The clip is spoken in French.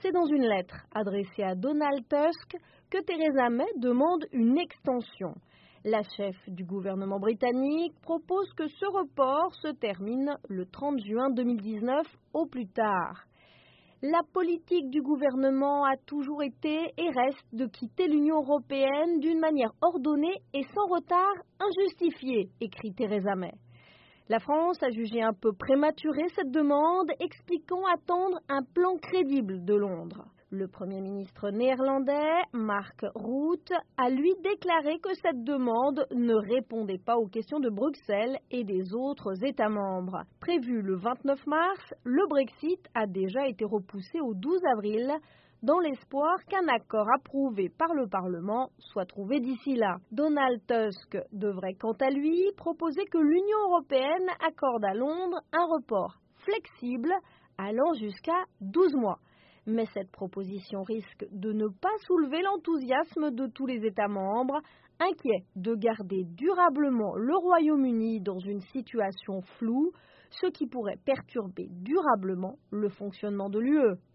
C'est dans une lettre adressée à Donald Tusk que Theresa May demande une extension. La chef du gouvernement britannique propose que ce report se termine le 30 juin 2019 au plus tard. La politique du gouvernement a toujours été et reste de quitter l'Union européenne d'une manière ordonnée et sans retard injustifié, écrit Theresa May. La France a jugé un peu prématurée cette demande, expliquant attendre un plan crédible de Londres. Le Premier ministre néerlandais, Mark Rutte, a lui déclaré que cette demande ne répondait pas aux questions de Bruxelles et des autres États membres. Prévu le 29 mars, le Brexit a déjà été repoussé au 12 avril, dans l'espoir qu'un accord approuvé par le Parlement soit trouvé d'ici là. Donald Tusk devrait quant à lui proposer que l'Union européenne accorde à Londres un report flexible allant jusqu'à 12 mois. Mais cette proposition risque de ne pas soulever l'enthousiasme de tous les États membres, inquiets de garder durablement le Royaume-Uni dans une situation floue, ce qui pourrait perturber durablement le fonctionnement de l'UE.